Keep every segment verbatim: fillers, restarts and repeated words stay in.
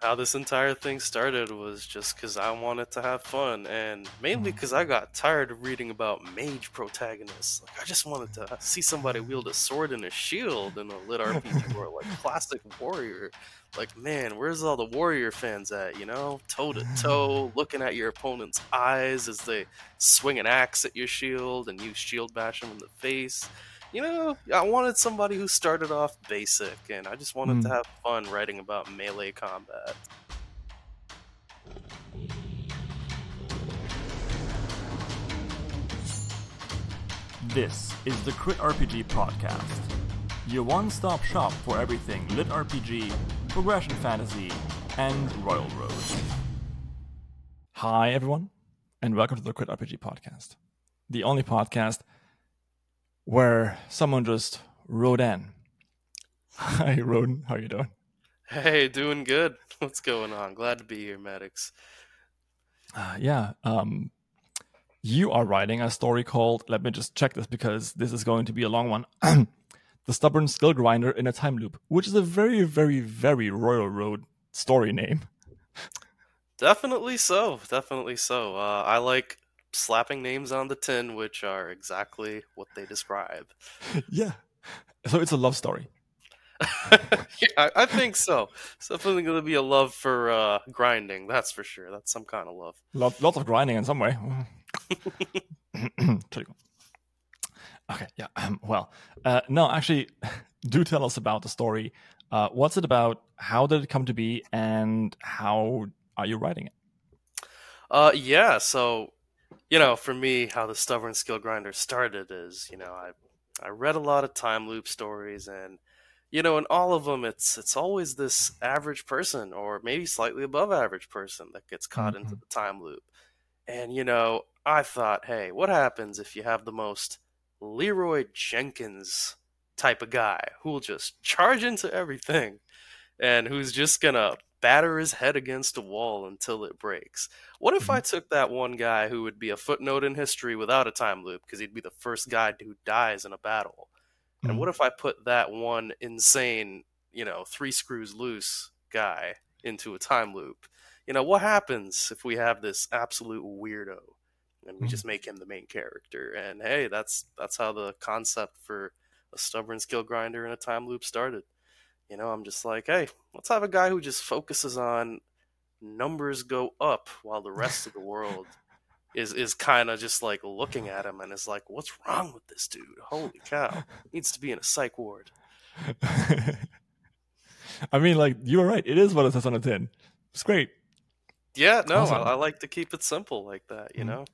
how this entire thing started was just because I wanted to have fun, and mainly Mm. because I got tired of reading about mage protagonists. Like, I just wanted to see somebody wield a sword and a shield in a lit R P G world, like classic warrior. Like, man, where's all the warrior fans at? You know, toe to toe, looking at your opponent's eyes as they swing an axe at your shield, and you shield bash them in the face. You know, I wanted somebody who started off basic, and I just wanted to Mm. have fun writing about melee combat. This is the Crit R P G Podcast, your one-stop shop for everything lit R P G, progression fantasy, and Royal Road. Hi everyone, and welcome to the Crit R P G Podcast, the only podcast where someone just wrote in. Hi Roden, how are you doing? Hey, doing good. What's going on? Glad to be here, Maddox. Uh, yeah, um, you are writing a story called, let me just check this because this is going to be a long one, The Stubborn Skill Grinder in a Time Loop, which is a very, very, very Royal Road story name. Definitely so. Definitely so. Uh, I like slapping names on the tin, which are exactly what they describe. Yeah. So it's a love story. Yeah, I, I think so. It's definitely going to be a love for uh, grinding, that's for sure. That's some kind of love. Lot, lots of grinding in some way. Okay, yeah. Um, well, uh, no, actually, do tell us about the story. Uh, what's it about? How did it come to be? And how are you writing it? Uh, yeah, so, you know, for me, how the Stubborn Skill Grinder started is, you know, I I read a lot of time loop stories, and you know, in all of them, it's it's always this average person, or maybe slightly above average person, that gets caught into Mm-hmm. the time loop. And you know, I thought, hey, what happens if you have the most Leroy Jenkins type of guy who'll just charge into everything and who's just gonna batter his head against a wall until it breaks? What if Mm-hmm. I took that one guy who would be a footnote in history without a time loop because he'd be the first guy who dies in a battle? And what if I put that one insane, you know, three screws loose guy into a time loop? You know, what happens if we have this absolute weirdo and we Mm-hmm. just make him the main character? And hey, that's that's how the concept for a stubborn skill grinder in a time loop started. You know, I'm just like, hey, let's have a guy who just focuses on numbers go up while the rest of the world is is kind of just like looking at him and is like, what's wrong with this dude? Holy cow. Needs to be in a psych ward. I mean, like, you were right. It is what it says on the tin. It's great. Yeah, no, I, Awesome. I like to keep it simple like that, you Mhm. know?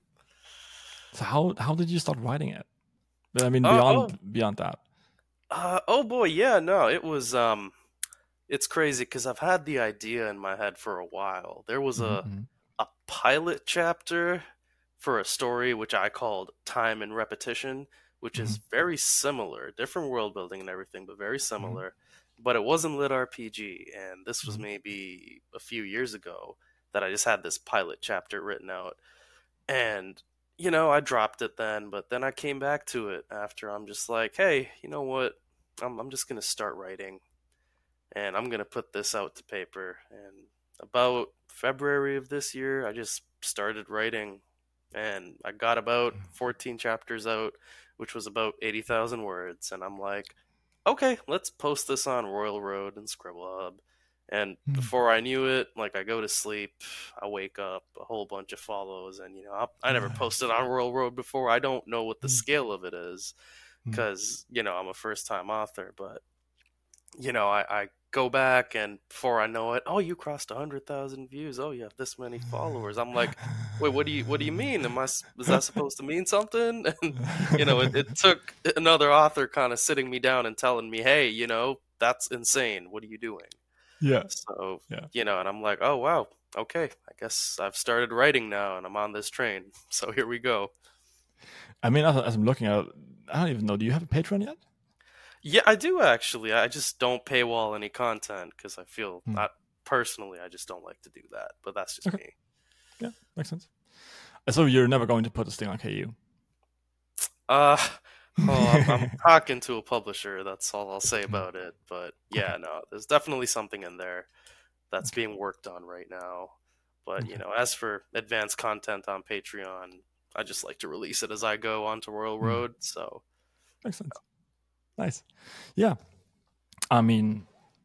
So how how did you start writing it? I mean, Uh, oh, beyond beyond that. uh, oh boy, yeah, no, it was, um, it's crazy because I've had the idea in my head for a while. There was a, Mm-hmm. a pilot chapter for a story which I called Time and Repetition, which Mm-hmm. is very similar, different world building and everything, but very Mm-hmm. similar. But it wasn't lit R P G, and this was Mm-hmm. maybe a few years ago that I just had this pilot chapter written out. And, you know, I dropped it then, but then I came back to it after. I'm just like, hey, you know what? I'm, I'm just going to start writing, and I'm going to put this out to paper. And about February of this year, I just started writing, and I got about fourteen chapters out, which was about eighty thousand words. And I'm like, okay, let's post this on Royal Road and Scribble Hub. And before I knew it, like, I go to sleep, I wake up, a whole bunch of follows, and you know, I, I never posted on Royal Road before. I don't know what the scale of it is, because you know I'm a first time author. But you know, I, I go back, and before I know it, oh, you crossed a hundred thousand views. Oh, you have this many followers. I'm like, wait, what do you what do you mean? Am I is that supposed to mean something? And you know, it, it took another author kind of sitting me down and telling me, hey, you know, that's insane. What are you doing? Yeah. So Yeah. you know, and I'm like, oh wow, okay, I guess I've started writing now, and I'm on this train. So here we go. I mean, as, as I'm looking at, I don't even know. Do you have a Patreon yet? Yeah, I do actually. I just don't paywall any content because I feel Hmm. not personally. I just don't like to do that. But that's just Okay. me. Yeah, makes sense. So you're never going to put this thing on K U? Uh, oh, I'm, I'm talking to a publisher. That's all I'll say Hmm. about it. But Okay. yeah, no, there's definitely something in there. that's Okay. being worked on right now. But you Okay. know, as for advanced content on Patreon, I just like to release it as I go onto Royal Mm. Road. So Makes sense. Nice. Yeah. I mean,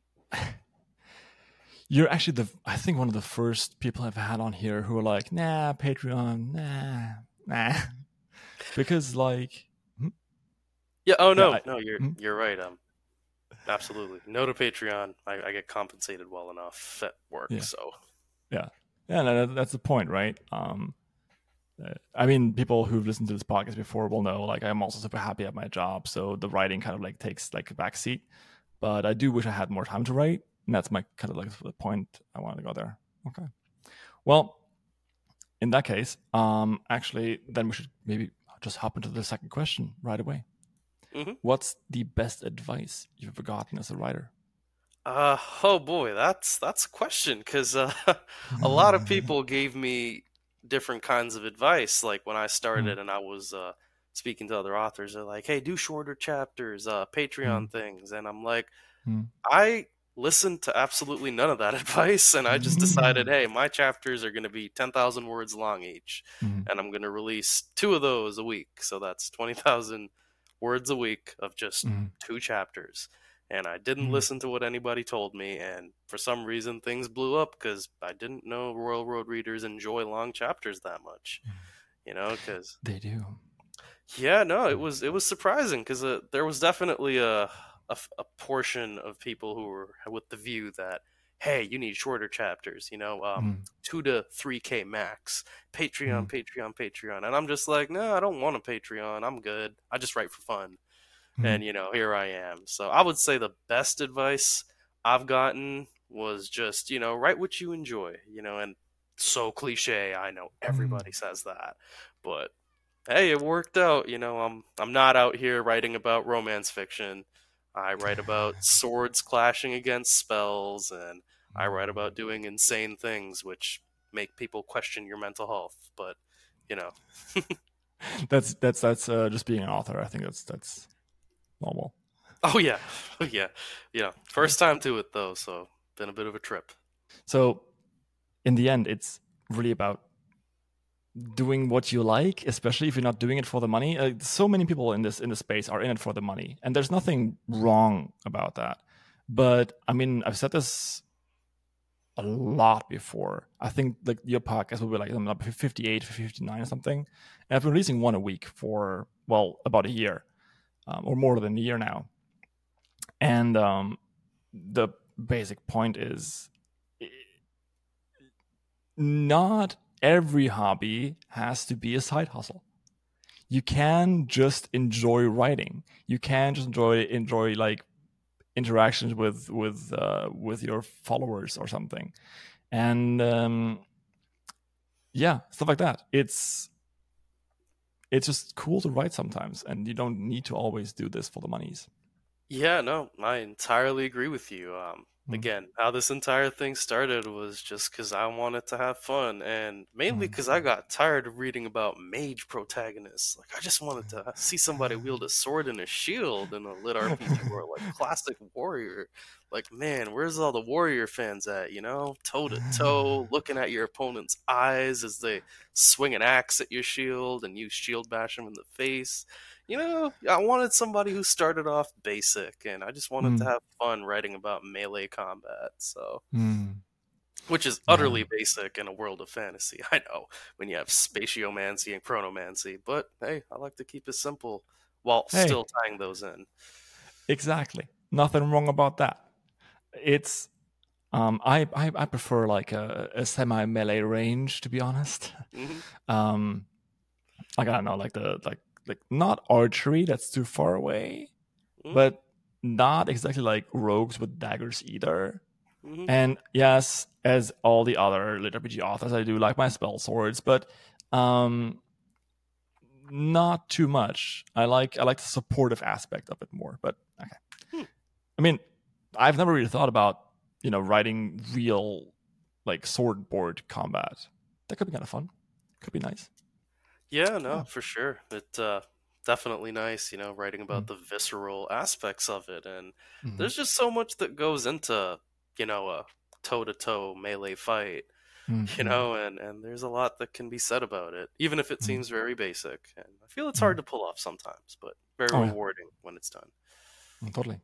you're actually the I think one of the first people I've had on here who are like, nah, Patreon, nah, nah, because like, hmm, yeah, oh yeah, no, I, no, you're hmm, you're right. Um, absolutely, no to Patreon. I, I get compensated well enough at work, yeah, so yeah, yeah. No, that, that's the point, right? Um, uh, I mean, people who've listened to this podcast before will know, like, I'm also super happy at my job, so the writing kind of like takes like a backseat. But I do wish I had more time to write, and that's my kind of like the point I wanted to go there. Okay. Well, in that case, um, actually, then we should maybe just hop into the second question right away. hmm. What's the best advice you've ever gotten as a writer? Uh, oh boy, that's that's a question because uh, a lot of people gave me different kinds of advice. Like when I Mm, started and I was uh, speaking to other authors, they're like, "Hey, do shorter chapters, uh, mm, Patreon things," and I'm like, mm, I listened to absolutely none of that advice, and I just decided, mm, hey, my chapters are going to be ten thousand words long each, mm, and I'm going to release two of those a week. So that's twenty thousand words a week of just mm, two chapters. And I didn't mm, listen to what anybody told me, and for some reason things blew up because I didn't know Royal Road readers enjoy long chapters that much. You know, because They do. yeah, no, it was it was surprising because uh, there was definitely a, a f- a portion of people who were with the view that hey, you need shorter chapters, you know, um, Mm, two to three k max, Patreon, mm, Patreon, Patreon, and I'm just like, no, I don't want a Patreon. I'm good. I just write for fun, mm, and you know, here I am. So I would say the best advice I've gotten was just you know, write what you enjoy, you know, and so cliche. I know mm. everybody says that, but hey, it worked out. You know, I'm I'm not out here writing about romance fiction. I write about swords clashing against spells, and I write about doing insane things which make people question your mental health. But you know, that's that's that's uh, just being an author. I think that's that's normal. oh yeah, oh yeah, yeah. Okay. First time to it though, so been a bit of a trip. So in the end, it's really about doing what you like, especially if you're not doing it for the money. Uh, so many people in this in the space are in it for the money, and there's nothing wrong about that. But I mean, I've said this a lot before. I think like your podcast will be like um, fifty-eight, fifty-nine or something. And I've been releasing one a week for well about a year, um, or more than a year now. And um, the basic point is not every hobby has to be a side hustle. You can just enjoy writing. You can just enjoy enjoy like interactions with with uh, with your followers or something, and um, yeah, stuff like that. It's it's just cool to write sometimes, and you don't need to always do this for the monies. Yeah, no, I entirely agree with you. Um, Mm, again, how this entire thing started was just because I wanted to have fun, and mainly mm. because I got tired of reading about mage protagonists. Like, I just wanted to see somebody wield a sword and a shield in a lit R P G or like classic warrior. Like, man, where's all the warrior fans at? You know, toe to toe, looking at your opponent's eyes as they swing an axe at your shield and you shield bash them in the face. You know, I wanted somebody who started off basic, and I just wanted to Mm, have fun writing about melee combat. So, mm. which is Yeah. utterly basic in a world of fantasy. I know when you have spatiomancy and chronomancy, but hey, I like to keep it simple while Hey, still tying those in. exactly. Nothing wrong about that. It's um, I, I I prefer like a, a semi melee range, to be honest. Hmm. Um, like I don't know, like the like like not archery, that's too far away, Hmm. but not exactly like rogues with daggers either. Hmm. And yes, as all the other lit R P G authors, I do like my spell swords, but um, not too much. I like I like the supportive aspect of it more. But okay, Hmm. I mean, I've never really thought about you know writing real like sword board combat. That could be kind of fun. Could be nice. Yeah, Yeah. no, for sure. It uh definitely nice, you know, writing about Mm, the visceral aspects of it and mhm, there's just so much that goes into, you know, a toe to toe melee fight, you Mm-hmm. know, and and there's a lot that can be said about it, even if it Mm-hmm. seems very basic. And I feel it's Mm-hmm. hard to pull off sometimes, but very Oh yeah, rewarding when it's done. mm, totally.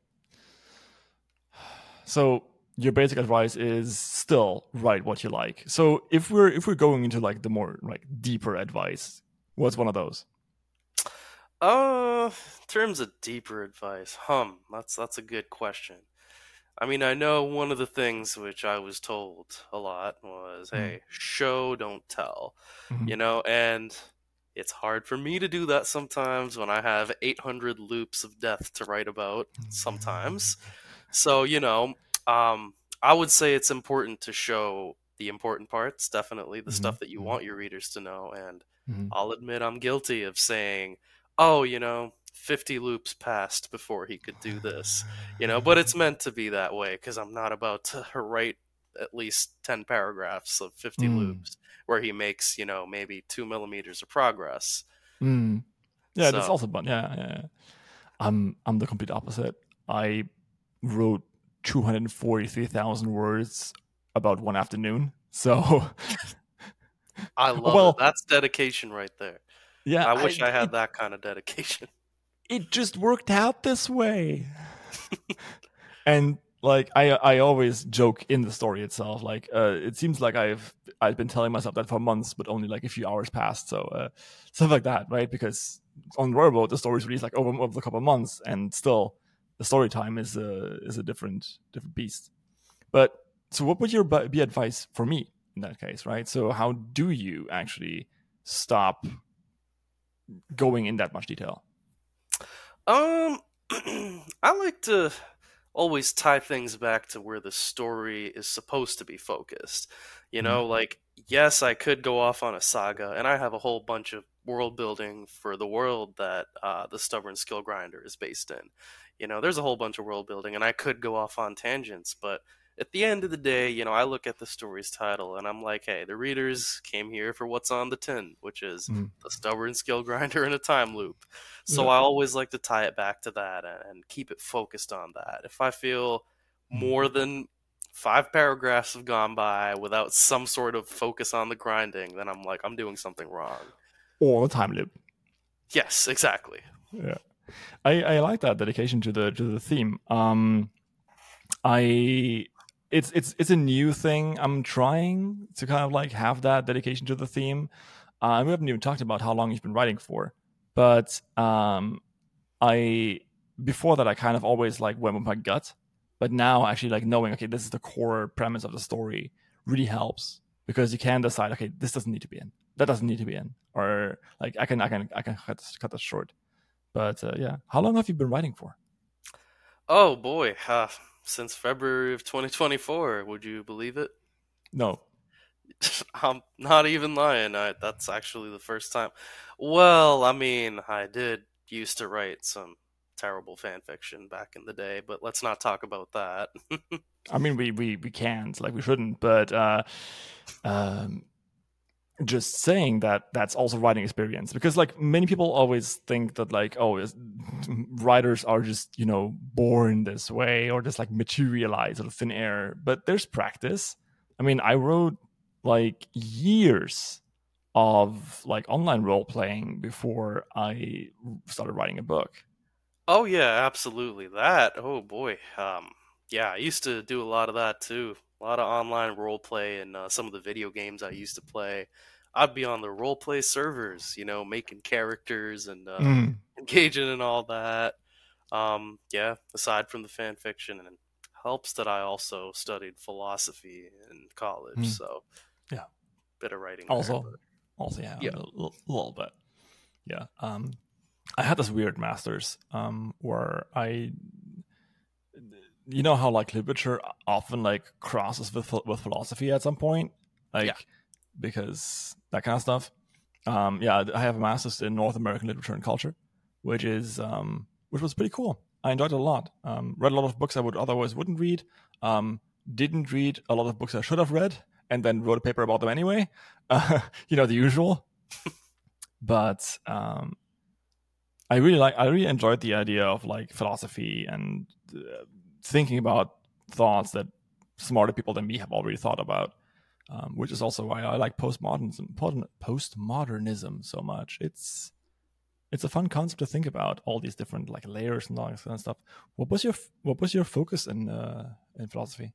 So your basic advice is still write what you like. So if we're if we're going into like the more like deeper advice, what's one of those? Uh, in terms of deeper advice, hum, that's that's a good question. I mean, I know one of the things which I was told a lot was, Mm-hmm. hey, show, don't tell, Mm-hmm. you know, and it's hard for me to do that sometimes when I have eight hundred loops of death to write about sometimes. So, you know, um, I would say it's important to show the important parts, definitely the Mm-hmm. stuff that you want your readers to know. And Mm-hmm. I'll admit I'm guilty of saying, oh, you know, fifty loops passed before he could do this, you know, but it's meant to be that way because I'm not about to write at least ten paragraphs of fifty Mm. loops where he makes, you know, maybe two millimeters of progress. Mm. Yeah, that's So, also fun. Yeah, yeah, yeah. I'm I'm the complete opposite. I wrote two hundred forty-three thousand words about one afternoon. So, I love it. well, That's dedication right there. yeah, I wish I I it had that kind of dedication. it just worked out this way. And like I I always joke in the story itself. Like uh, it seems like I've I've been telling myself that for months, but only like a few hours passed. So uh, stuff like that, right? Because on Robo the story's released like over, over a couple of months, and still the story time is a is a different different beast. But so what would your be advice for me in that case, right? So how do you actually stop going in that much detail? Um, I like to always tie things back to where the story is supposed to be focused. You Mm, know, like, yes, I could go off on a saga, and I have a whole bunch of world building for the world that uh, the Stubborn Skill Grinder is based in. You know, there's a whole bunch of world building, and I could go off on tangents, but at the end of the day, you know, I look at the story's title and I'm like, hey, the readers came here for what's on the tin, which is mm, the Stubborn Skill Grinder in a time loop. So yeah. I always like to tie it back to that and, and keep it focused on that. If I feel Mm. more than five paragraphs have gone by without some sort of focus on the grinding, then I'm like, I'm doing something wrong. All the time loop. Yes, exactly. Yeah. I, I like that dedication to the to the theme. Um, I it's it's it's a new thing. I'm trying to kind of like have that dedication to the theme. Uh, we haven't even talked about how long you've been writing for, but um, I before that I kind of always like went with my gut, but now actually like knowing okay this is the core premise of the story really helps because you can decide okay this doesn't need to be in, that doesn't need to be in, or like I can I can I can cut this, cut this short. But uh, yeah, how long have you been writing for? Oh boy, uh, since February of twenty twenty-four, would you believe it? No. I'm not even lying. I, that's actually the first time. Well, I mean, I did used to write some terrible fan fiction back in the day, but let's not talk about that. I mean, we we we can't, like we shouldn't, but uh, um, just saying that that's also writing experience because like many people always think that like oh is, writers are just you know born this way or just like materialize out of thin air, but there's practice. I mean, I wrote like years of like online role playing before I started writing a book. Oh yeah, absolutely. That. Oh boy. Um, yeah, I used to do a lot of that too. A lot of online role play and uh, some of the video games I used to play. I'd be on the role play servers, you know, making characters and uh, Mm, engaging in all that. Um, yeah, aside from the fan fiction, and it helps that I also studied philosophy in college, mm, so yeah. bit of writing there. Also, But also yeah, a yeah. little, little bit. Yeah. Um, I had this weird masters um, where I, you know how like literature often like crosses with with philosophy at some point, Yeah. like because that kind of stuff. Um, yeah, I have a master's in North American literature and culture, which is um, which was pretty cool. I enjoyed it a lot. Um, read a lot of books I would otherwise wouldn't read. Um, didn't read a lot of books I should have read, and then wrote a paper about them anyway. Uh, you know the usual. But um, I really like. I really enjoyed the idea of like philosophy and uh, thinking about thoughts that smarter people than me have already thought about. Um, which is also why I like postmodernism, postmodernism so much. It's it's a fun concept to think about, all these different like layers and all that kind of stuff. What was your what was your focus in uh, in philosophy?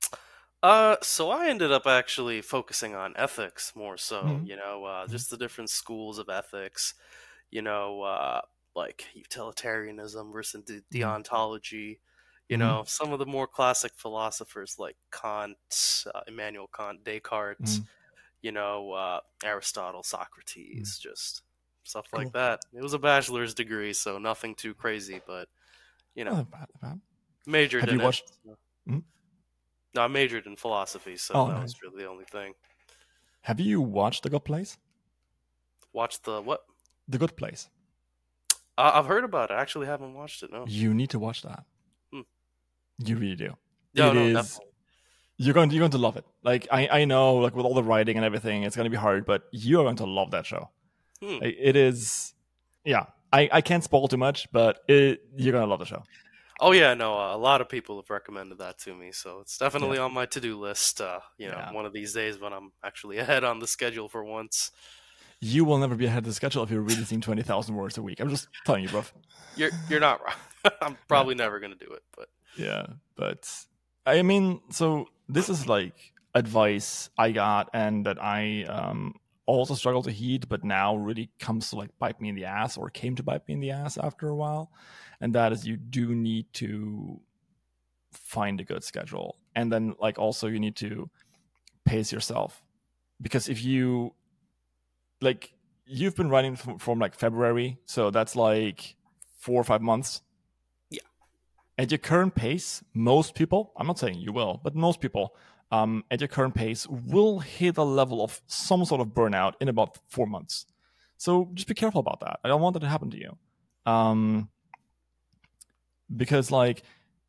Uh, so I ended up actually focusing on ethics more so. Mm-hmm. You know, uh, mm-hmm. just the different schools of ethics. You know, uh, like utilitarianism versus de- deontology. You mm-hmm. know, some of the more classic philosophers like Kant, uh, Immanuel Kant, Descartes, mm-hmm. you know, uh, Aristotle, Socrates, mm-hmm. just stuff cool. like that. It was a bachelor's degree, so nothing too crazy, but, you know, oh, bad, bad. majored Have in you watched... it. Mm-hmm. No, I majored in philosophy, so oh, that nice. was really the only thing. Have you watched The Good Place? Watched the what? The Good Place. Uh, I've heard about it. I actually haven't watched it, no. You need to watch that. Hmm. You really do. No, it no, is, definitely. You're going to, you're going to love it. Like, I, I know, like, with all the writing and everything, it's going to be hard, but you're going to love that show. Hmm. Like, it is, yeah. I, I can't spoil too much, but it, you're going to love the show. Oh, yeah, no, uh, a lot of people have recommended that to me, so it's definitely yeah. on my to-do list, uh, you know, yeah. one of these days when I'm actually ahead on the schedule for once. You will never be ahead of the schedule if you're reading twenty thousand words a week. I'm just telling you, bro. You're, you're not wrong. I'm probably yeah. never going to do it, but... Yeah, but, I mean, so this is, like, advice I got and that I um, also struggle to heed, but now really comes to, like, bite me in the ass, or came to bite me in the ass after a while. And that is, you do need to find a good schedule. And then, like, also you need to pace yourself. Because if you, like, you've been writing from, from like, February, so that's, like, four or five months. Yeah. At your current pace, most people, I'm not saying you will, but most people um, at your current pace will hit a level of some sort of burnout in about four months. So just be careful about that. I don't want that to happen to you. Um... Because, like,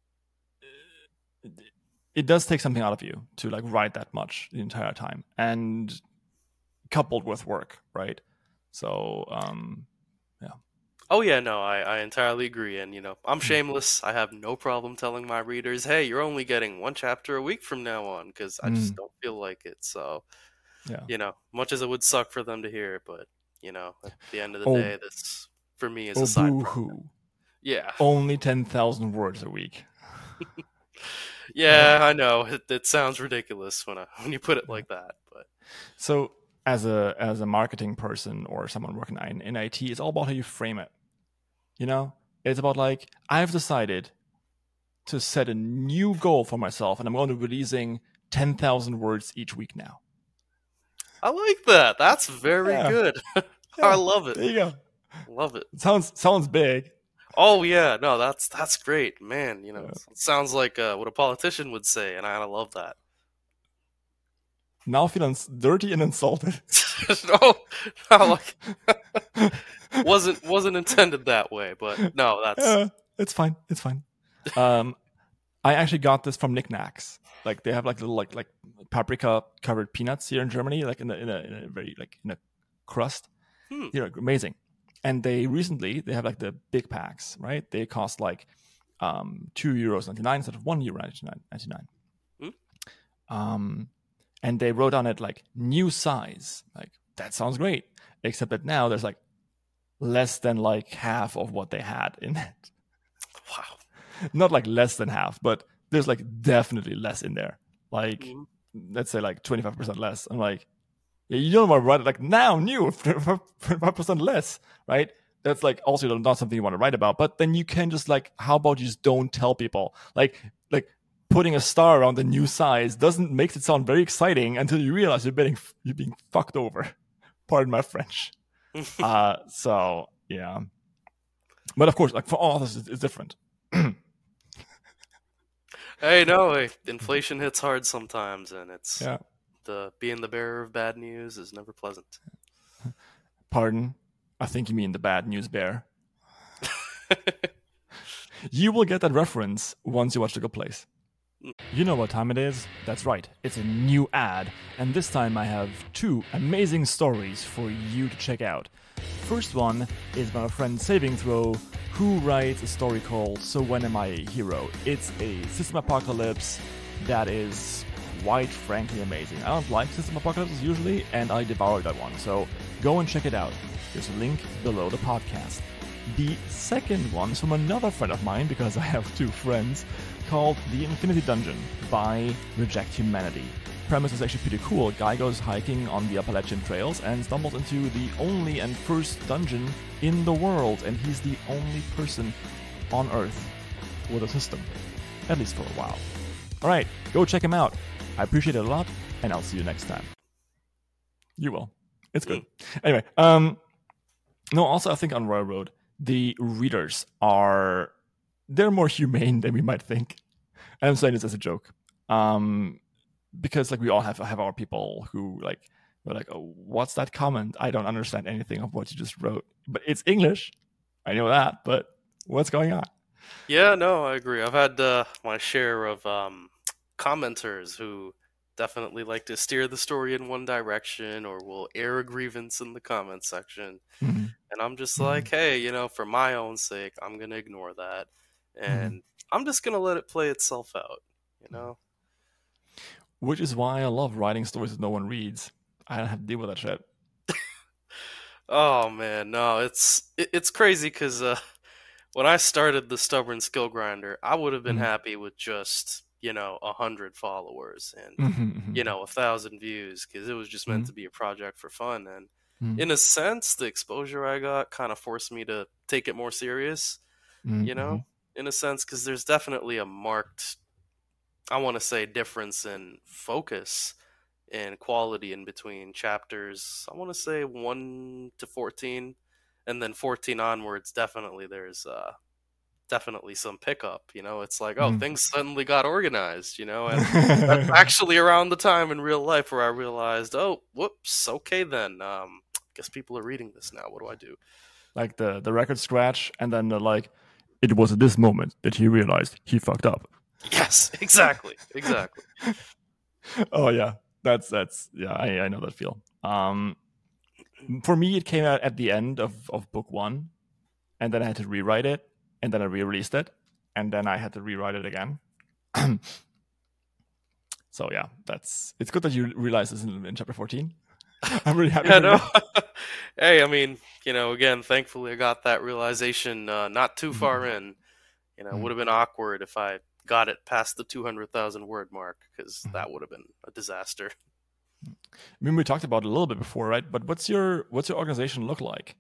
it does take something out of you to, like, write that much the entire time. And coupled with work, right? So, um, yeah. Oh, yeah, no, I, I entirely agree. And, you know, I'm shameless. I have no problem telling my readers, hey, you're only getting one chapter a week from now on, because I just mm. don't feel like it. So, yeah. you know, much as it would suck for them to hear, but, you know, at the end of the oh. day, this, for me, is oh, a side boo-hoo. project. Yeah. Only ten thousand words a week. yeah, I know. It, it sounds ridiculous when I, when you put it like that. But so as a as a marketing person or someone working in, in I T, it's all about how you frame it. You know? It's about, like, I've decided to set a new goal for myself, and I'm going to be releasing ten thousand words each week now. I like that. That's very yeah. good. yeah. I love it. There you go. Love it. it sounds sounds big. Oh yeah, no, that's that's great, man. You know, yeah. it sounds like uh, what a politician would say, and I love that. Now feeling dirty and insulted. no, no, like wasn't wasn't intended that way, but no, that's yeah, it's fine. It's fine. Um, I actually got this from Knick Knacks. Like, they have like little like like paprika covered peanuts here in Germany, like in a in a, in a very like in a crust. Hmm. They're amazing. And they recently, they have like the big packs, right? They cost like um, two euros ninety-nine instead of one euro ninety-nine. Mm. Um, and they wrote on it like new size. Like, that sounds great. Except that now there's like less than like half of what they had in it. Wow. Not like less than half, but there's like definitely less in there. Like, mm. let's say like twenty-five percent less. I'm like, yeah, you don't want to write it like now, new, twenty-five percent less, right? That's like also not something you want to write about. But then you can just like, how about you just don't tell people? Like, like putting a star around the new size doesn't makes it sound very exciting until you realize you're being you're being fucked over. Pardon my French. uh, so yeah, but of course, like for authors, it's, it's different. Hey, no, hey, inflation hits hard sometimes, and it's yeah. The being the bearer of bad news is never pleasant. Pardon? I think you mean the bad news bear. You will get that reference once you watch The Good Place. You know what time it is? That's right, it's a new ad. And this time I have two amazing stories for you to check out. First one is by my friend Saving Throw, who writes a story called So When Am I a Hero? It's a system apocalypse that is quite frankly amazing. I don't like System Apocalypse usually, and I devoured that one. So go and check it out. There's a link below the podcast. The second one is from another friend of mine, because I have two friends, called The Infinity Dungeon by Reject Humanity. Premise is actually pretty cool. A guy goes hiking on the Appalachian trails and stumbles into the only and first dungeon in the world, and he's the only person on Earth with a system, at least for a while. Alright, go check him out. I appreciate it a lot, and I'll see you next time. You will. It's good. Mm. Anyway, um, no, also I think on Railroad, the readers are, they're more humane than we might think. And I'm saying this as a joke. Um, because like we all have have our people who like, we're like, oh, what's that comment? I don't understand anything of what you just wrote. But it's English. I know that, but what's going on? Yeah, no, I agree. I've had uh, my share of um, commenters who definitely like to steer the story in one direction or will air a grievance in the comment section. Mm-hmm. And I'm just mm-hmm. like, hey, you know, for my own sake, I'm going to ignore that. And mm-hmm. I'm just going to let it play itself out, you know? Which is why I love writing stories that no one reads. I don't have to deal with that shit. Oh, man, no, it's it, it's crazy because uh, when I started the Stubborn Skill Grinder, I would have been mm-hmm. happy with just, you know, a hundred followers and, mm-hmm. you know, a thousand views, because it was just meant mm-hmm. to be a project for fun. And mm-hmm. in a sense, the exposure I got kind of forced me to take it more serious, mm-hmm. you know, in a sense, because there's definitely a marked, I want to say, difference in focus and quality in between chapters. I want to say one to fourteen, and then fourteen onwards, definitely there's uh, definitely some pickup. You know, it's like, oh, mm. things suddenly got organized, you know, and that's actually around the time in real life where I realized, oh, whoops, okay then, um, guess people are reading this now. What do I do? Like the, the record scratch, and then the like, it was at this moment that he realized he fucked up. Yes, exactly, exactly. Oh yeah, that's that's yeah, I, I know that feel. Um, for me, it came out at the end of, of book one, and then I had to rewrite it, and then I re-released it, and then I had to rewrite it again. So yeah, that's it's good that you realized this in, in chapter fourteen. I'm really happy. Yeah, no. Hey, I mean, you know, again, thankfully I got that realization uh, not too far mm-hmm. in. You know, it mm-hmm. would have been awkward if I got it past the two hundred thousand word mark, because mm-hmm. that would have been a disaster. I mean, we talked about it a little bit before, right? But what's your what's your organization look like?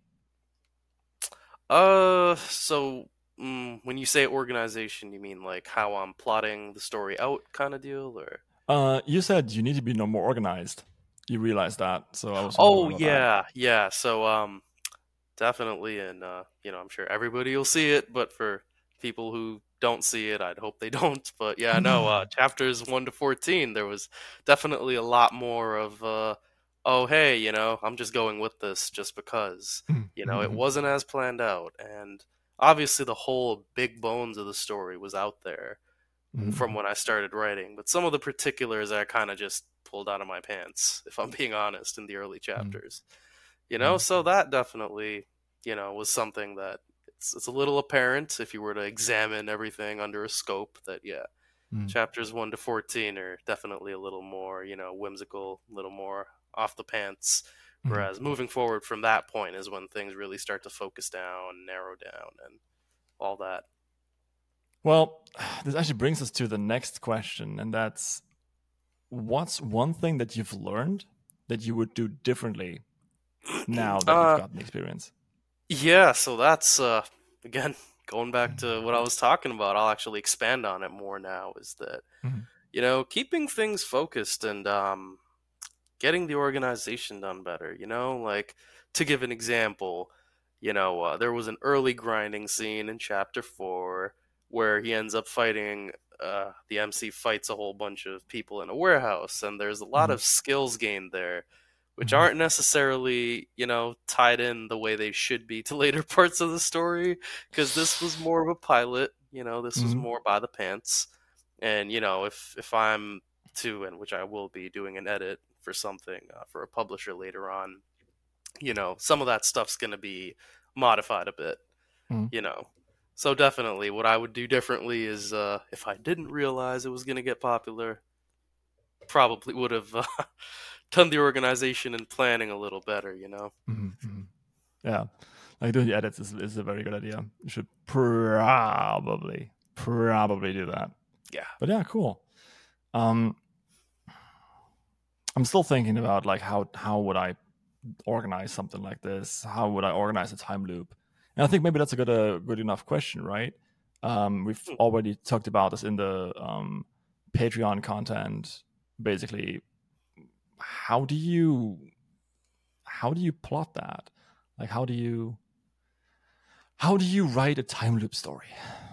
Uh, so mm, when you say organization, you mean like how I'm plotting the story out, kind of deal, or? Uh, you said you need to be no more organized. You realized that, so I was. Oh yeah, that. yeah. So um, definitely, and uh, you know, I'm sure everybody will see it, but for people who don't see it, I'd hope they don't. But yeah, no, uh, chapters one to fourteen, there was definitely a lot more of, uh, oh, hey, you know, I'm just going with this just because, you know, it wasn't as planned out. And obviously the whole big bones of the story was out there mm-hmm. from when I started writing. But some of the particulars I kind of just pulled out of my pants, if I'm being honest, in the early chapters. Mm-hmm. You know, so that definitely, you know, was something that It's, it's a little apparent if you were to examine everything under a scope that, yeah, mm. chapters one to fourteen are definitely a little more, you know, whimsical, a little more off the pants. Mm. Whereas moving forward from that point is when things really start to focus down, narrow down, and all that. Well, this actually brings us to the next question, and that's, what's one thing that you've learned that you would do differently now that uh, you've gotten experience? Yeah, so that's, uh, again, going back to what I was talking about, I'll actually expand on it more now, is that, mm-hmm. you know, keeping things focused and um, getting the organization done better, you know? Like, to give an example, you know, uh, there was an early grinding scene in chapter four where he ends up fighting, uh, the M C fights a whole bunch of people in a warehouse, and there's a lot mm-hmm. of skills gained there, which aren't necessarily, you know, tied in the way they should be to later parts of the story, because this was more of a pilot, you know, this mm-hmm. was more by the pants. And, you know, if if I'm to, and which I will be, doing an edit for something, uh, for a publisher later on, you know, some of that stuff's going to be modified a bit, mm-hmm. you know. So definitely, what I would do differently is, uh, if I didn't realize it was going to get popular, probably would have uh, done the organization and planning a little better. You know. Mm-hmm. Yeah, like doing the edits is, is a very good idea. You should probably probably do that. Yeah. But yeah, cool. Um, I'm still thinking about like how how would I organize something like this? How would I organize a time loop? And I think maybe that's a good uh, good enough question, right? Um, we've Hmm. already talked about this in the um, Patreon content. Basically, how do you how do you plot that? Like, how do you how do you write a time loop story?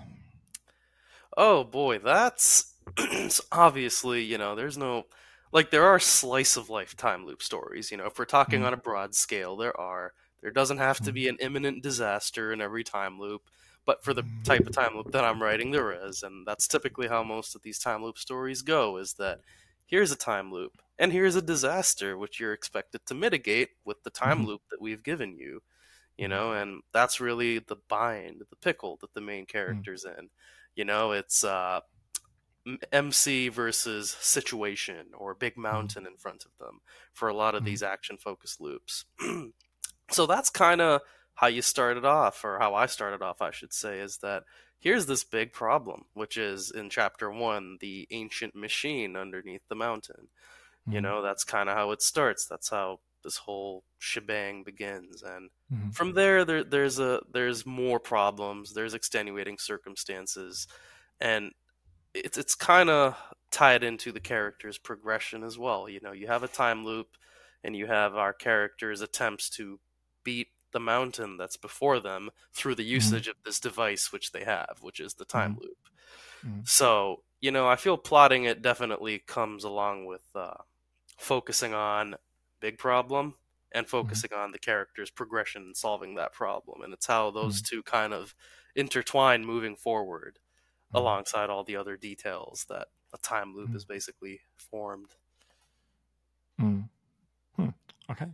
Oh boy, that's so obviously, you know, there's no like there are slice of life time loop stories, you know, if we're talking Mm, on a broad scale, there are. There doesn't have to mm, be an imminent disaster in every time loop, but for the type of mm, time loop that I'm writing, there is, and that's typically how most of these time loop stories go, is that here's a time loop, and here's a disaster which you're expected to mitigate with the time mm, loop that we've given you, you mm, know, and that's really the bind, the pickle that the main mm, character's in. You know, it's uh, M C versus situation or big mm, mountain in front of them for a lot of mm, these action focused loops. So that's kind of how you started off, or how I started off, I should say, is that here's this big problem, which is in chapter one, the ancient machine underneath the mountain. You mm, know, that's kind of how it starts. That's how this whole shebang begins, and mm, from there, there there's a there's more problems. There's extenuating circumstances, and it's it's kind of tied into the character's progression as well. You know, you have a time loop, and you have our characters' attempts to beat the mountain that's before them through the mm, usage of this device which they have, which is the time mm, loop. mm, So, you know, I feel plotting it definitely comes along with uh, focusing on big problem and mm, focusing on the character's progression and solving that problem. And it's how those mm, two kind of intertwine moving forward mm, alongside all the other details that a time loop mm, is basically formed. mm. Hmm. Okay.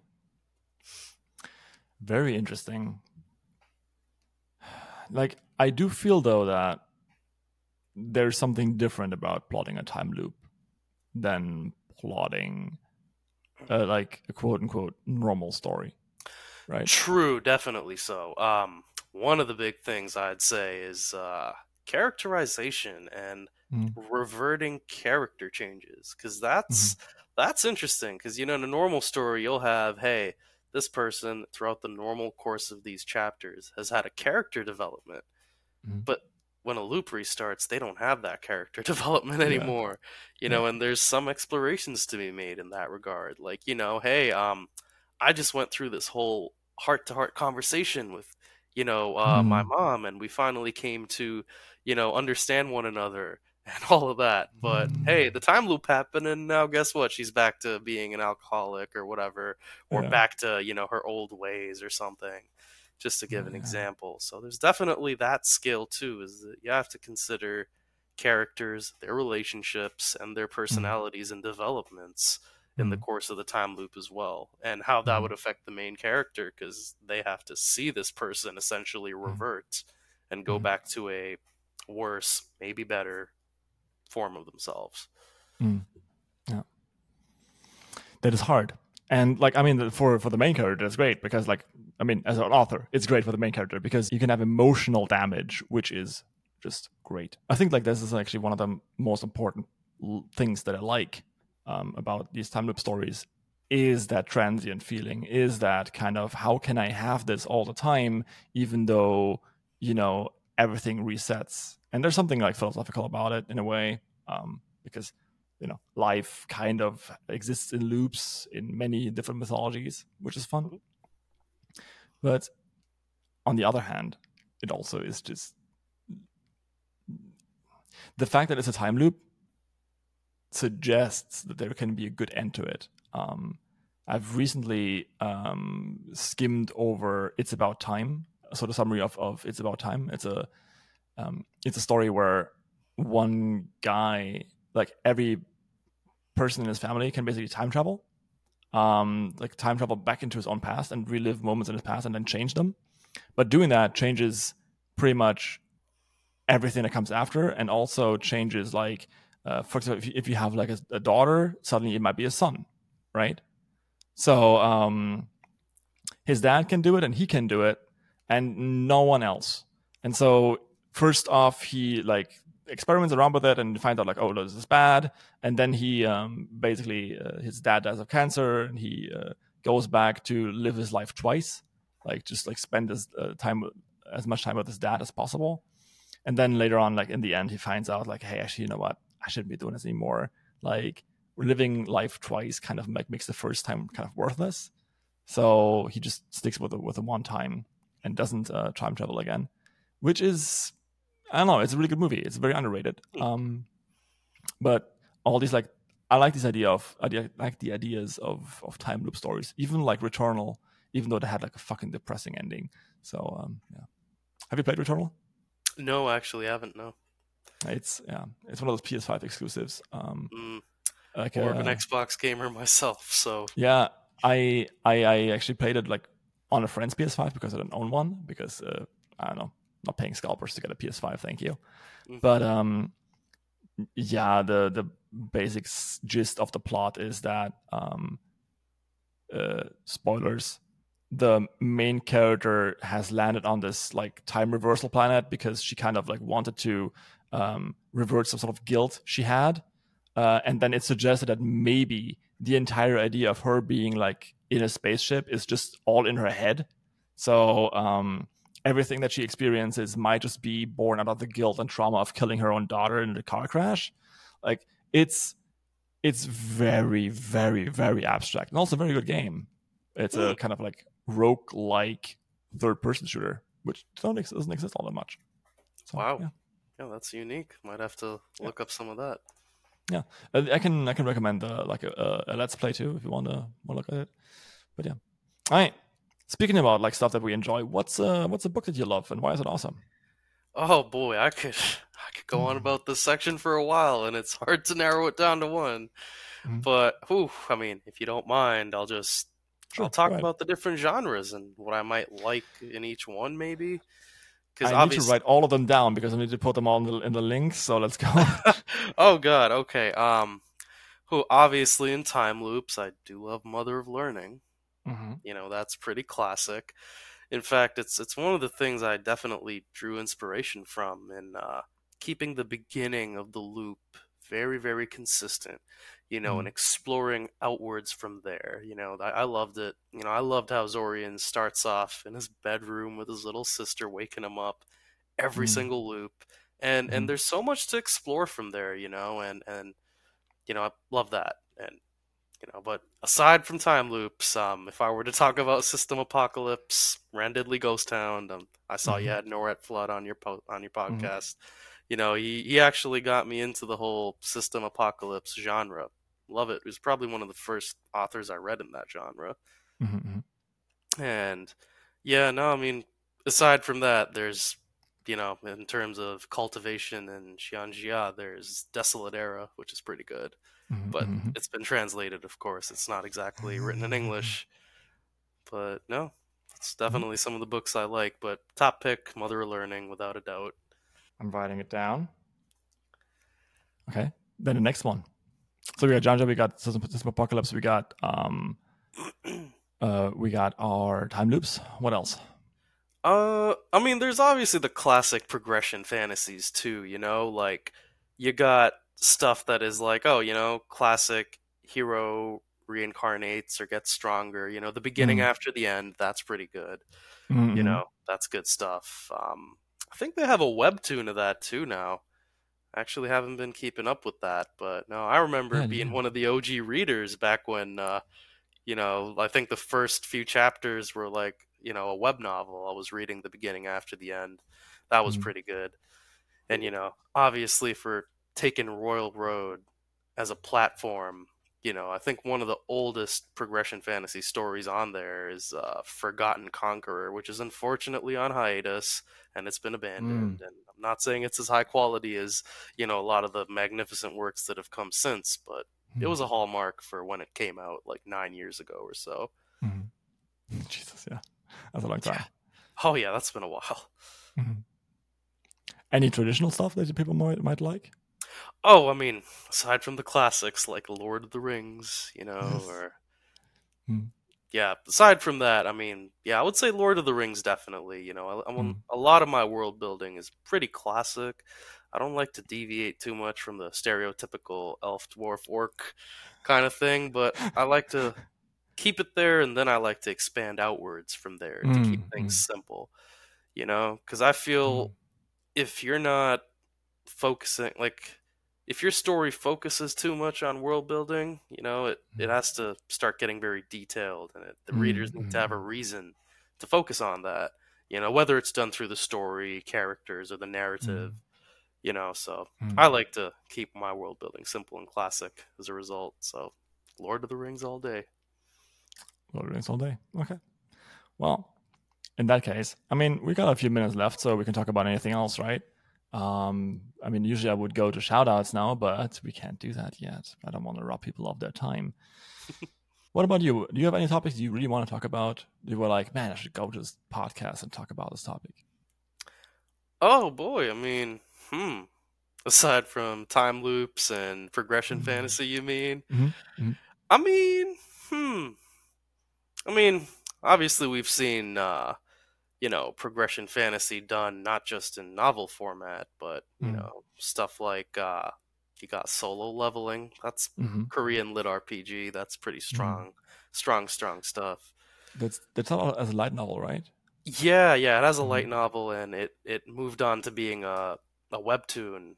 Very interesting. Like, I do feel though that there's something different about plotting a time loop than plotting uh, like a quote unquote normal story, right? True, definitely so. Um, one of the big things I'd say is uh, characterization and Mm, reverting character changes, because mm, that's that's interesting. Because you know, in a normal story, you'll have, hey, this person throughout the normal course of these chapters has had a character development, mm. but when a loop restarts, they don't have that character development Yeah, anymore. You yeah. know, and there's some explorations to be made in that regard. Like, you know, hey, um, I just went through this whole heart to heart conversation with, you know, uh, my Mm, mom, and we finally came to, you know, understand one another and all of that. But hey, mm. the time loop happened, and now guess what? She's back to being an alcoholic or whatever, or Yeah, back to, you know, her old ways or something, just to give yeah, an yeah. example. So there's definitely that skill too, is that you have to consider characters, their relationships, and their Mm, personalities and developments in the mm, course of the time loop as well, and how that would mm, affect the main character, because they have to see this person essentially mm, revert and go mm, back to a worse, maybe better form of themselves. mm. Yeah, that is hard. And like, I mean, for for the main character, it's great because, like, I mean, as an author, it's great for the main character because you can have emotional damage, which is just great. I think like this is actually one of the most important l- things that I like um, about these time loop stories is that transient feeling, is that kind of how can I have this all the time, even though you know everything resets. And there's something like philosophical about it in a way, um, because you know life kind of exists in loops in many different mythologies, which is fun. Mhm. But on the other hand, it also is just the fact that it's a time loop suggests that there can be a good end to it. um, I've recently um, skimmed over It's About Time, so the summary of, of It's About Time. It's a um, it's a story where one guy, like every person in his family, can basically time travel, um, like time travel back into his own past and relive moments in his past and then change them. But doing that changes pretty much everything that comes after, and also changes like, uh, for example, if you, if you have like a, a daughter, suddenly it might be a son, right? So um, his dad can do it, and he can do it, and no one else. And so first off, he like experiments around with it and finds out like, oh, this is bad. And then he um, basically uh, his dad dies of cancer, and he uh, goes back to live his life twice, like just like spend his uh, time as much time with his dad as possible. And then later on, like in the end, he finds out like, hey, actually, you know what? I shouldn't be doing this anymore. Like living life twice kind of like makes the first time kind of worthless. So he just sticks with it with a one time and doesn't uh, time travel again, which is, I don't know, it's a really good movie. It's very underrated. Um, but all these like, I like this idea of I like the ideas of of time loop stories, even like Returnal, even though they had like a fucking depressing ending. So um, yeah, have you played Returnal? No, actually, I haven't. No. It's yeah, it's one of those P S five exclusives. Um, Mm, like more of an uh, Xbox gamer myself, so. yeah, I I I actually played it like on a friend's P S five because I didn't own one because uh, I don't know, not paying scalpers to get a P S five. Thank you. Mm-hmm. But um, yeah, the the basic gist of the plot is that um, uh, spoilers. The main character has landed on this like time reversal planet because she kind of like wanted to um, revert some sort of guilt she had, uh, and then it suggested that maybe the entire idea of her being like in a spaceship is just all in her head. So um, everything that she experiences might just be born out of the guilt and trauma of killing her own daughter in the car crash. Like it's it's very, very, very abstract and also a very good game. It's a Mm. kind of like rogue-like third-person shooter, which don't ex- doesn't exist all that much. So Wow. yeah, Yeah, that's unique. Might have to yeah, look up some of that. yeah. Uh, I can I can recommend uh, like a, a let's play too if you want to look at it. But yeah, all right. Speaking about like stuff that we enjoy, what's uh what's a book that you love and why is it awesome? Oh boy, I could I could go on Mm-hmm. about this section for a while, and it's hard to narrow it down to one. But whew, I mean, if you don't mind, I'll just I'll Sure, go talk ahead. about the different genres and what I might like in each one, maybe. Because I need to obviously, write all of them down because I need to put them all in the, in the links. So let's go. oh god, okay. Um, who obviously in time loops, I do love Mother of Learning. Mm-hmm. You know, that's pretty classic. In fact, it's it's one of the things I definitely drew inspiration from in uh, keeping the beginning of the loop very, very consistent. You know, and exploring outwards from there. You know, I, I loved it. You know, I loved how Zorian starts off in his bedroom with his little sister waking him up every Mm-hmm. single loop, and Mm-hmm. and there's so much to explore from there. You know, and and you know, I love that. And you know, but aside from time loops, um, if I were to talk about System Apocalypse, Randiddly Ghost Town, um, I saw you Mm-hmm. had Norret Flood on your po- on your Mm-hmm. podcast. You know, he he actually got me into the whole System Apocalypse genre. Love it. He was probably one of the first authors I read in that genre. Mm-hmm. And yeah, no, I mean, aside from that, there's you know, in terms of cultivation and Xianjia, there's Desolate Era, which is pretty good, but Mm-hmm. it's been translated, of course. It's not exactly written in English, but no, it's Mm-hmm. definitely some of the books I like. But top pick, Mother of Learning, without a doubt. I'm writing it down. Okay. Then the next one. So we got Janja, we got System, System Apocalypse, we got um uh we got our time loops. What else? uh, I mean, there's obviously the classic progression fantasies too. You know, like you got stuff that is like, oh, you know, classic hero reincarnates or gets stronger. You know, the beginning Mm. after the end. That's pretty good. You Mm-hmm. know, that's good stuff. Um, I think they have a webtoon of that too now. I actually haven't been keeping up with that, but no, I remember Yeah, being yeah. one of the O G readers back when, uh, you know, I think the first few chapters were like, you know, a web novel. I was reading the beginning after the end. That was Mm. pretty good. And, you know, obviously for taking Royal Road as a platform, you know, I think one of the oldest progression fantasy stories on there is uh, Forgotten Conqueror, which is unfortunately on hiatus and it's been Mm. abandoned. And I'm not saying it's as high quality as, you know, a lot of the magnificent works that have come since, but it Mm. was a hallmark for when it came out like nine years ago or so. Mm. Jesus, yeah. That's a long Yeah. time. Oh, yeah, that's been a while. Mm-hmm. Any traditional stuff that people might might like? Oh, I mean, aside from the classics like Lord of the Rings, you know, Yes. or Mm, yeah, aside from that, I mean, yeah, I would say Lord of the Rings definitely. You know, I, I want, mm, a lot of my world building is pretty classic. I don't like to deviate too much from the stereotypical elf, dwarf, orc kind of thing, but I like to keep it there, and then I like to expand outwards from there to keep mm, things mm, simple. You know, because I mm, feel if you're not focusing like if your story focuses too much on world building, you know, it, it mm, has to start getting very detailed, and it, the mm, readers need to have a mm, reason to focus on that. You know, whether it's done through the story, characters, or the narrative. mm, You know, so I mm. like to keep my world building simple and classic as a result. So, Lord of the Rings all day. Lord of the Rings all day. Okay. Well, in that case, I mean, we got a few minutes left, so we can talk about anything else, right? Um, I mean, usually I would go to shoutouts now, but we can't do that yet. I don't want to rob people of their time. What about you? Do you have any topics you really want to talk about? You were like, man, I should go to this podcast and talk about this topic. Oh boy, I mean, hmm. Aside from time loops and progression Mm-hmm. fantasy, you mean? Mm-hmm. I mean, hmm. I mean, obviously we've seen uh, you know, progression fantasy done not just in novel format, but, you Mm-hmm. know, stuff like uh you got solo leveling. That's Mm-hmm. Korean lit R P G. That's pretty Mm-hmm. strong. Strong, strong stuff. That's that's all as a light novel, right? Yeah, yeah, it has a Mm-hmm. light novel and it it moved on to being a a webtoon.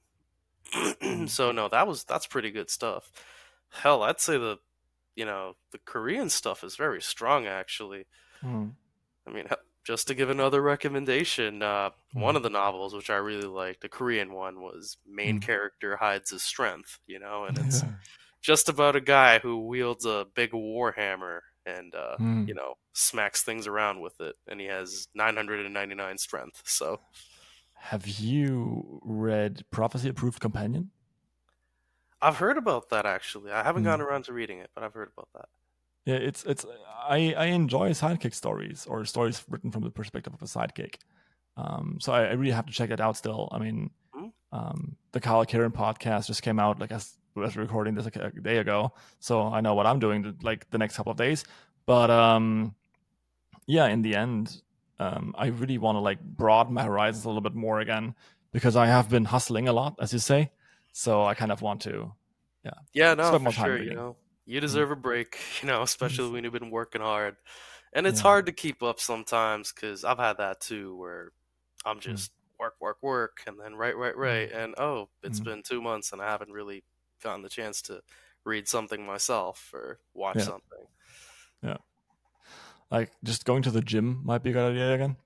So no, that was that's pretty good stuff. Hell, I'd say the you know, the Korean stuff is very strong actually. Mm-hmm. I mean, just to give another recommendation, uh, one Mm-hmm. of the novels which I really liked, the Korean one, was Main Character Hides His Strength, you know, and it's Yeah. just about a guy who wields a big warhammer and, uh, you Mm. know, smacks things around with it, and he has nine hundred ninety-nine strength, so Have you read Prophecy Approved Companion? I've heard about that actually. I haven't Mm. gotten around to reading it, but I've heard about that. Yeah, it's it's I I enjoy sidekick stories or stories written from the perspective of a sidekick. Um, so I, I really have to check it out still. I mean, Hmm? um, the Kyle Kieran podcast just came out like as we was recording this like a day ago, so I know what I'm doing the, like the next couple of days. But um, yeah, in the end, um, I really want to like broaden my horizons a little bit more again because I have been hustling a lot, as you say. So I kind of want to, yeah, Yeah, no, spend for more time sure, you reading. know. You Mm. deserve a break, you know, especially Yes. when you've been working hard. And it's Yeah. hard to keep up sometimes because I've had that too, where I'm Mm. just work, work, work, and then write, write, Mm. write, and oh, it's Mm. been two months and I haven't really gotten the chance to read something myself or watch Yeah. something. Yeah. Like just going to the gym might be a good idea again.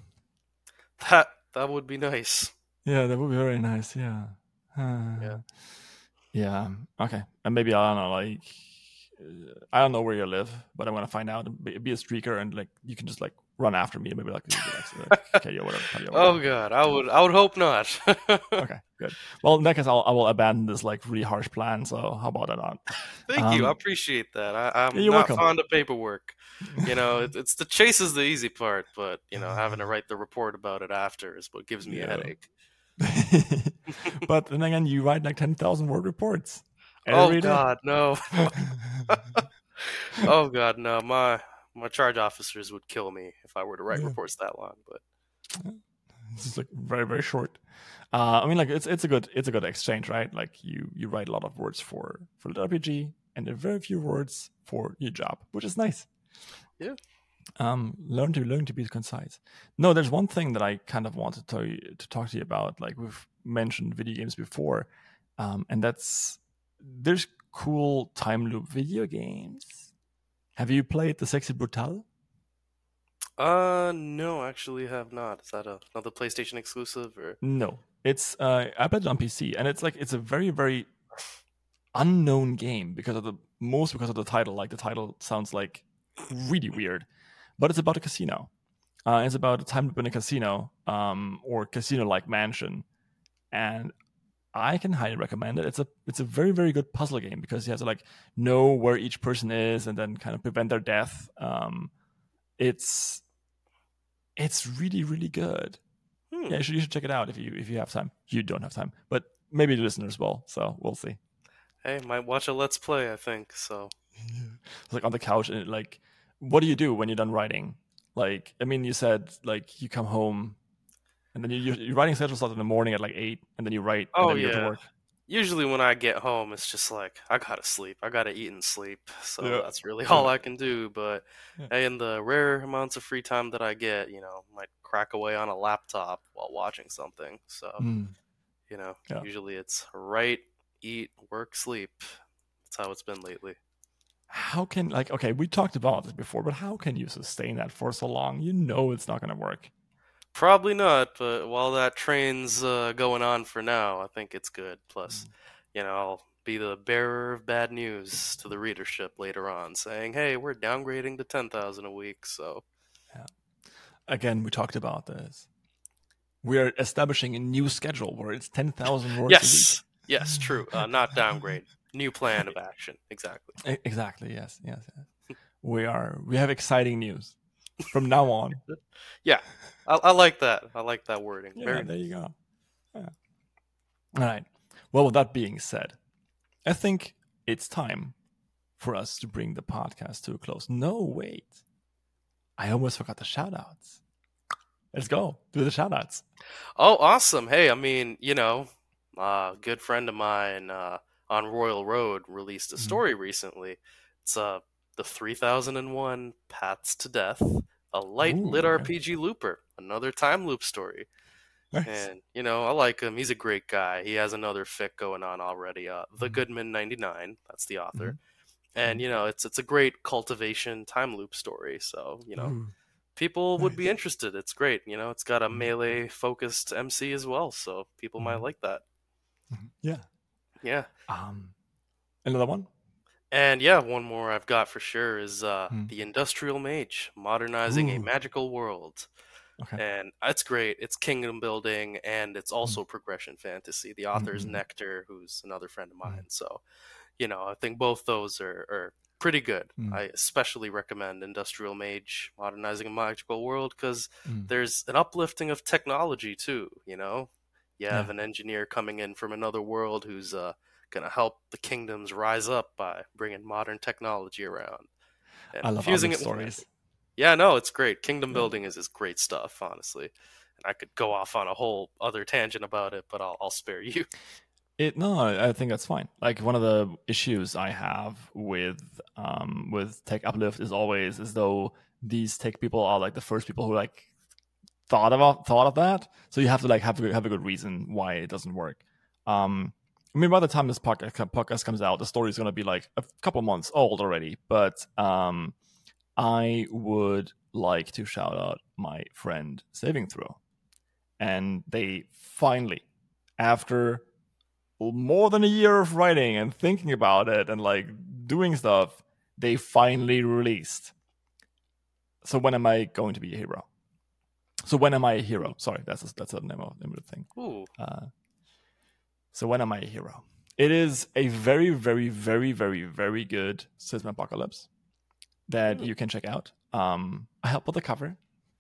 That that would be nice. Yeah, that would be very nice. Yeah. Yeah. Uh, yeah. Okay. And maybe I don't know, like uh, I don't know where you live, but I want to find out and be, be a streaker and like you can just like run after me and maybe like, like, like K O whatever, K O Oh whatever. God, I would I would hope not. Okay, good. Well, in that case, I'll I will abandon this like really harsh plan. So how about that? Not? Thank you. I Um, appreciate that. I, yeah, I'm you're not welcome. fond of paperwork. You know, it, it's the chase is the easy part, but you know, having to write the report about it after is what gives me a Yeah. headache. But then again, you write like ten thousand word reports Oh every day. God, no. Oh God, no. My my charge officers would kill me if I were to write Yeah. reports that long. But It's just like very very short. Uh, I mean, like it's it's a good it's a good exchange, right? Like you you write a lot of words for for the R P G and a very few words for your job, which is nice. yeah, Um, learn to learn to be concise. No, there's one thing that I kind of wanted to tell you, to talk to you about. Like we've mentioned video games before, um, and that's there's cool time loop video games. Have you played the Sexy Brutal? uh, no, actually have not. Is that a, another PlayStation exclusive or? No, it's uh, I played it on P C, and it's like it's a very very unknown game because of the most because of the title. Like the title sounds like really weird, but it's about a casino. Uh, it's about a time loop in a casino, um, or casino-like mansion, and I can highly recommend it. It's a it's a very very good puzzle game because you have to like know where each person is and then kind of prevent their death. Um, it's it's really really good. Hmm. Yeah, you should, you should check it out if you if you have time. You don't have time, but maybe the listeners will. So we'll see. Hey, might watch a Let's Play, I think, so. It's like on the couch and like, what do you do when you're done writing? Like, I mean, you said like you come home and then you, your, your writing schedule starts in the morning at like eight, and then you write, and Oh, then you go to yeah. work. Usually when I get home, it's just like, I gotta sleep. I gotta eat and sleep. So Yeah, that's really all yeah, I can do. But yeah. hey, in the rare amounts of free time that I get, you know, might crack away on a laptop while watching something. So, Mm, you know, yeah. usually it's write, eat, work, sleep. That's how it's been lately. How can like okay, we talked about this before, but how can you sustain that for so long? You know it's not going to work. Probably not, but while that train's uh, going on for now, I think it's good. Plus, you know, I'll be the bearer of bad news to the readership later on, saying, "Hey, we're downgrading to ten thousand a week." So, Yeah. Again, we talked about this. We're establishing a new schedule where it's ten thousand words a yes, yes, true. Uh, not downgrade. New plan of week. action. Exactly. Exactly. Yes. Yes. Yes. We are. We have exciting news from now on. Yeah, I, I like that. I like that wording. Yeah. Very There nice. you go. Yeah. All right. Well, with that being said, I think it's time for us to bring the podcast to a close. No, wait. I almost forgot the shout outs. Let's go. Do the shout outs. Oh, awesome. Hey, I mean, you know, a good friend of mine uh, on Royal Road released a story recently. It's uh, the three thousand one Paths to Death, a light lit Ooh, okay. R P G looper, another time loop story. Nice. And, you know, I like him. He's a great guy. He has another fic going on already. Uh, The Mhm. Goodman ninety-nine, that's the author. Mhm. And, Mhm. you know, it's it's a great cultivation time loop story. So, you know, Ooh, people would be nice. interested. It's great. You know, it's got a Mhm. melee focused M C as well, so people might Mhm. like that. Mhm. Yeah. Yeah. Um, another one. And yeah, one more I've got for sure is uh, Mm. The Industrial Mage, modernizing a Ooh. magical world. Okay. And it's great. It's kingdom building and it's Mm. also progression fantasy. The author is Mm-mm. Nectar, who's another friend of Mm. mine. So, you know, I think both those are, are pretty good. Mm. I especially recommend Industrial Mage, modernizing a magical world, because Mm. there's an uplifting of technology too. You know, you have Yeah. an engineer coming in from another world who's uh, gonna help the kingdoms rise up by bringing modern technology around and I love infusing uplift it with magic. stories. Yeah, no, it's great. Kingdom Yeah. building is, is great stuff, honestly. And I could go off on a whole other tangent about it, but I'll, I'll spare you. It no, I I think that's fine. Like one of the issues I have with um with tech uplift is always as though these tech people are like the first people who like thought about thought of that. So you have to like have a, have a good reason why it doesn't work. Um, I mean, by the time this podcast podcast comes out, the story is going to be like a couple months old already. But um, I would like to shout out my friend Saving Throw, and they finally, after more than a year of writing and thinking about it and like doing stuff, they finally released. So when am I going to be a hero? So when am I a hero? Sorry, that's a, that's the name of, name of the thing. Ooh. Uh, so when am I a hero? It is a very, very, very, very, very good System Apocalypse that Mm. you can check out. Um, I help with the cover.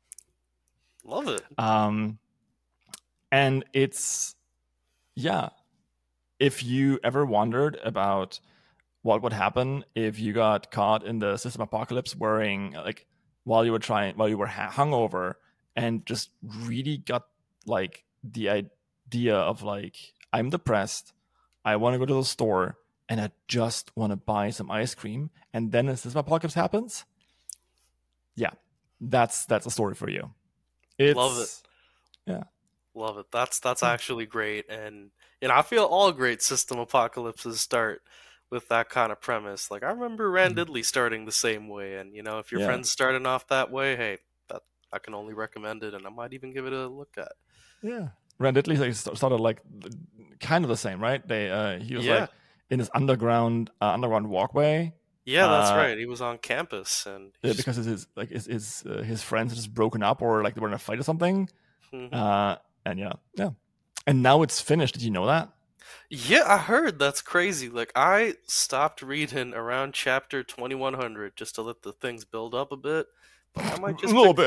Love it. Um, and it's, yeah, if you ever wondered about what would happen if you got caught in the System Apocalypse wearing, like, while you were trying, while you were ha- hungover and just really got, like, the idea of, like, I'm depressed, I want to go to the store, and I just want to buy some ice cream, and then a System Apocalypse happens, yeah, that's that's a story for you. It's, Love it. Yeah. Love it. That's that's Yeah. actually great. And you know, I feel all great system apocalypses start with that kind of premise. Like I remember Rand Mm. Diddley starting the same way, and you know, if your Yeah. friend's starting off that way, hey, that I can only recommend it, and I might even give it a look at. Yeah. Rand Diddley like, started like kind of the same, right? They uh, he was Yeah. like in his underground uh, underground walkway. Yeah, that's Uh, right. He was on campus, and yeah, he's because his like his his, uh, his friends had just broken up or like they were in a fight or something. Mhm. Uh, and yeah, yeah. And now it's finished. Did you know that? Yeah, I heard. That's crazy. Like I stopped reading around chapter twenty-one hundred just to let the things build up a bit, but I might A just little pick bit.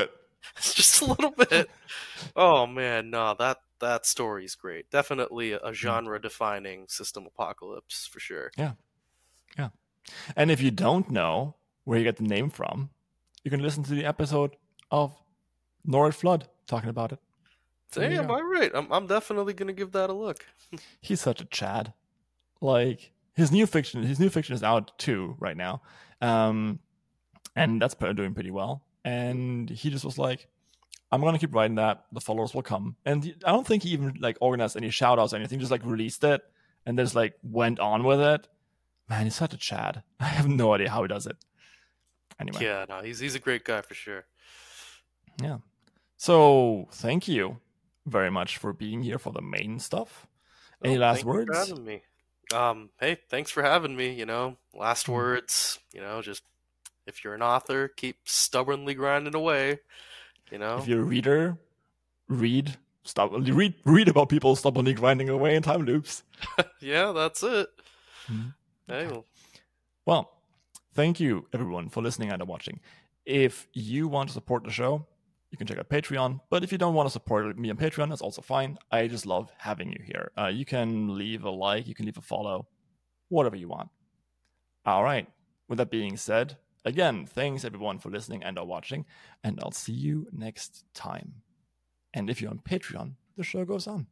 It's just a little bit. Oh man, no, that that story's great. Definitely a Mm. genre-defining system apocalypse for sure. Yeah, yeah. And if you don't know where you get the name from, you can listen to the episode of Norrid Flood talking about it. So there you Damn, go. all right. I'm I'm definitely gonna give that a look. He's such a Chad. Like his new fiction, his new fiction is out too right now, um, and that's doing pretty well. And he just was like, "I'm gonna keep writing that. The followers will come." And he, I don't think he even like organized any shout outs or anything. Just like released it and just like went on with it. Man, he's such a Chad. I have no idea how he does it. Anyway, Yeah, no, he's he's a great guy for sure. yeah. So thank you very much for being here for the main stuff. Any Oh, last thank you for words? having me. Um, hey, thanks for having me. You know, last Hmm. words. You know, just if you're an author, keep stubbornly grinding away. You If know, you're a reader, read stop read read about people stubbornly grinding away in time loops. yeah, that's it. Hmm. Hey, Okay. well, Well, thank you everyone for listening and watching. If you want to support the show, you can check out Patreon. But if you don't want to support me on Patreon, that's also fine. I just love having you here. Uh, you can leave a like, you can leave a follow, whatever you want. All right. With that being said, again, thanks everyone for listening and or watching, and I'll see you next time. And if you're on Patreon, the show goes on.